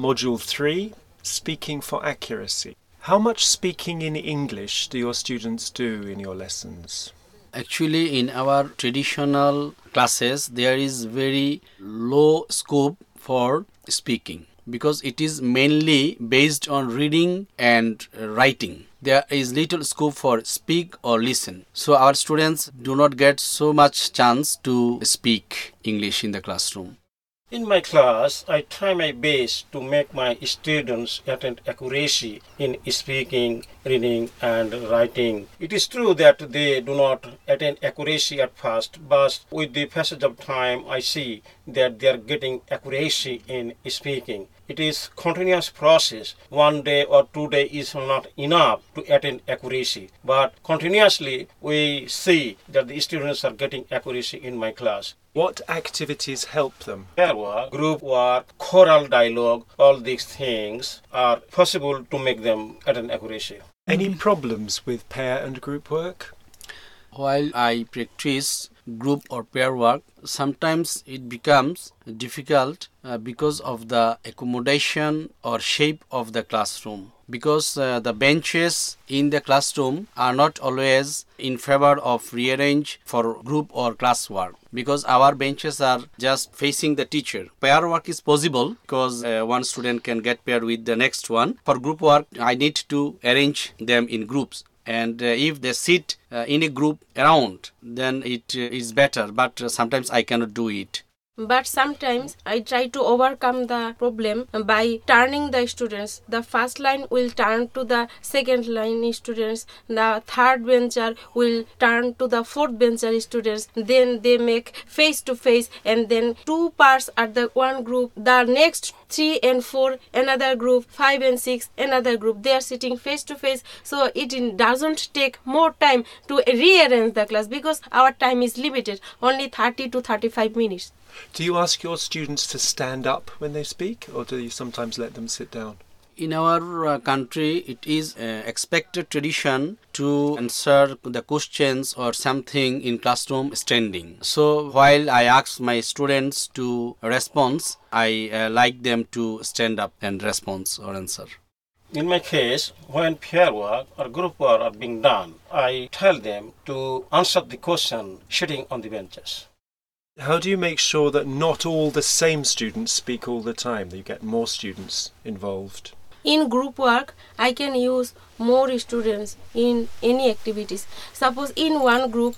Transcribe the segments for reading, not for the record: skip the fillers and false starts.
Module 3, Speaking for Accuracy. How much speaking in English do your students do in your lessons? Actually, in our traditional classes, there is very low scope for speaking because it is mainly based on reading and writing. There is little scope for speak or listen. So our students do not get so much chance to speak English in the classroom. In my class, I try my best to make my students attain accuracy in speaking, reading, and writing. It is true that they do not attain accuracy at first, but with the passage of time, I see that they are getting accuracy in speaking. It is a continuous process. 1 day or 2 days is not enough to attain accuracy, but continuously we see that the students are getting accuracy in my class. What activities help them? Pair work, group work, choral dialogue, all these things are possible to make them attain accuracy. Any problems with pair and group work? While I practice group or pair work, sometimes it becomes difficult because of the accommodation or shape of the classroom. Because the benches in the classroom are not always in favor of rearrange for group or class work. Because our benches are just facing the teacher. Pair work is possible because one student can get paired with the next one. For group work, I need to arrange them in groups. And if they sit in a group around, then it is better. But sometimes I cannot do it. But sometimes I try to overcome the problem by turning the students. The first line will turn to the second line students. The third bencher will turn to the fourth bencher students. Then they make face to face, and then 2 parts are the one group. The next 3 and 4 another group, 5 and 6 another group. They are sitting face to face, so it doesn't take more time to rearrange the class because our time is limited, only 30 to 35 minutes. Do you ask your students to stand up when they speak, or do you sometimes let them sit down? In our country, it is expected tradition to answer the questions or something in classroom standing. So while I ask my students to respond, I like them to stand up and respond or answer. In my case, when pair work or group work are being done, I tell them to answer the question sitting on the benches. How do you make sure that not all the same students speak all the time, that you get more students involved? In group work, I can use more students in any activities. Suppose in one group,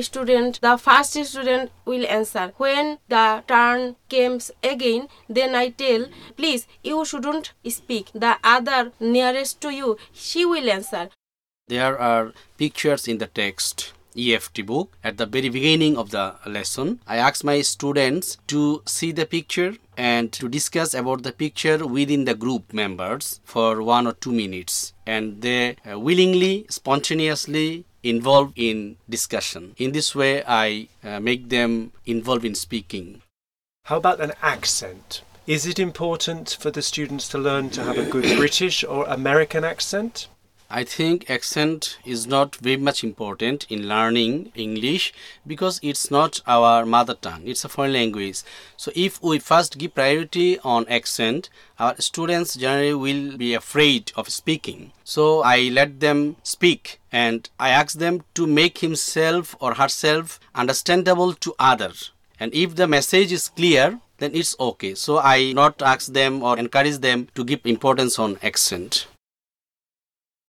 the first student will answer. When the turn comes again, then I tell, please, you shouldn't speak. The other nearest to you, she will answer. There are pictures in the text. EFT book. At the very beginning of the lesson, I ask my students to see the picture and to discuss about the picture within the group members for 1 or 2 minutes. And they willingly, spontaneously involve in discussion. In this way, I make them involved in speaking. How about an accent? Is it important for the students to learn to have a good British or American accent? I think accent is not very much important in learning English because it's not our mother tongue, it's a foreign language. So if we first give priority on accent, our students generally will be afraid of speaking. So I let them speak and I ask them to make himself or herself understandable to others. And if the message is clear, then it's okay. So I not ask them or encourage them to give importance on accent.